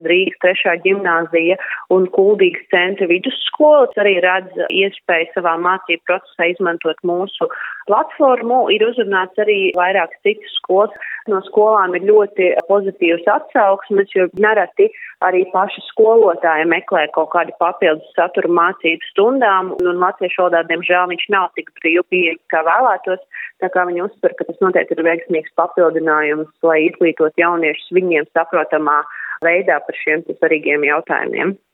Rīgas 3. ģimnāzija un Kuldīgas centra vidusskolas arī redz iespēju savā mācību procesā izmantot mūsu platformu. Ir uzrunāts arī vairākas citas skolas. No skolām ir ļoti pozitīvas atsauksmes, jo nereti arī paši skolotāji meklē kaut kādu papildus saturu mācību stundām, un latviešu valodā, diemžēl, viņš nav tik brīvi pieejams, kā vēlētos, tā kā viņi uzsver, ka tas noteikti ir veiksmīgs papildinājums, lai izglītot jauniešus viņiem saprotamā veidā par šiem svarīgiem jautājumiem.